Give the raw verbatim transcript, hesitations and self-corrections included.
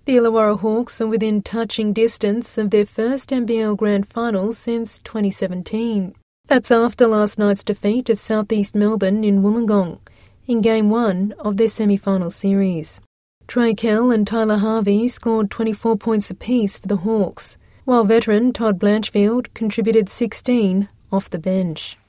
The Illawarra Hawks are within touching distance of their first N B L Grand Final since twenty seventeen. That's after last night's defeat of South East Melbourne in Wollongong in Game one of their semi-final series. Trey Kell and Tyler Harvey scored twenty-four points apiece for the Hawks, while veteran Todd Blanchfield contributed sixteen off the bench.